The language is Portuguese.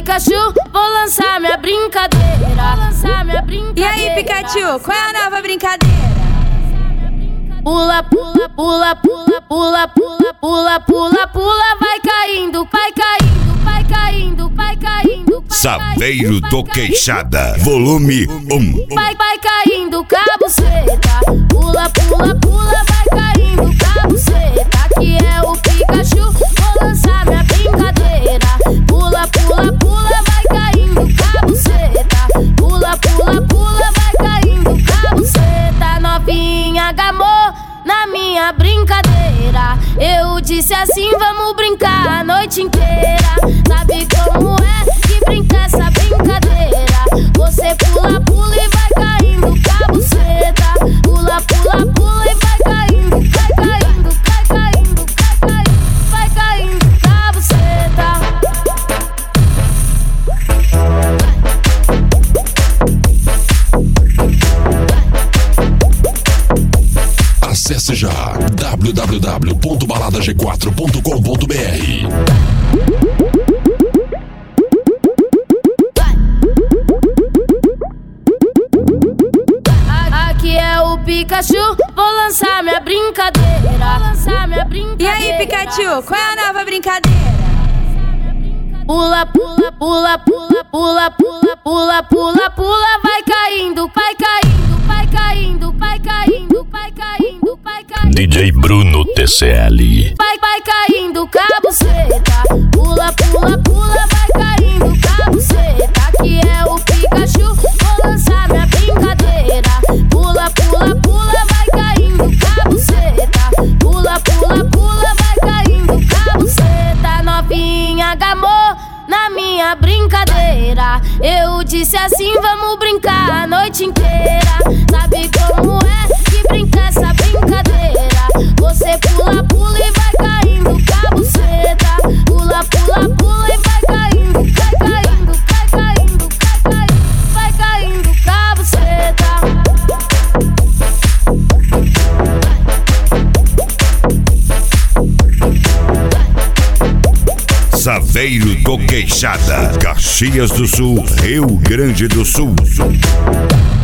Pikachu, vou lançar minha brincadeira. E aí, Pikachu, qual é a nova brincadeira? Pula, pula, pula, pula, pula, pula, pula, pula, pula, vai caindo, vai caindo, vai caindo, vai caindo. Saveiro do Queixada, volume 1. Vai caindo, cabuceta. Pula, pula, pula, vai caindo, cabuceta. Que é o Pikachu, vou lançar minha brincadeira. Pula, pula, pula, vai caindo, cabuceta. Pula, pula, pula, vai caindo, cabuceta. Novinha gamou na minha brincadeira. Eu disse assim, vamos brincar a noite inteira. Sabe como é que brinca essa brincadeira? Você pula, pula e vai caindo, cabuceta. Pula, pula, pula e vai caindo, vai caindo, vai caindo, vai caindo, cabuceta. Acesse já www.baladag4.com.br. Aqui é o Pikachu, vou lançar minha brincadeira. E aí, Pikachu, qual é a nova brincadeira? Pula, pula, pula, pula, pula, pula, pula, pula, pula, vai caindo, vai caindo, vai caindo, vai caindo, vai caindo, vai caindo. DJ Bruno TCL. Vai caindo, cabuceta. Pula, pula, pula, vai caindo, cabuceta. Que é o Pikachu, vou lançar minha brincadeira. Pula, pula, pula, vai caindo, cabuceta. Pula, pula, pula, vai caindo, cabuceta. Novinha gamou na minha brincadeira. Eu disse assim, vamos brincar a noite inteira. Sabe como é que brinca essa brincadeira? Você pula, pula e vai caindo, cabuceta. Pula, pula, pula e vai caindo, vai caindo, vai caindo, vai caindo, cabuceta. Saveiro do Queixada, Caxias do Sul, Rio Grande do Sul.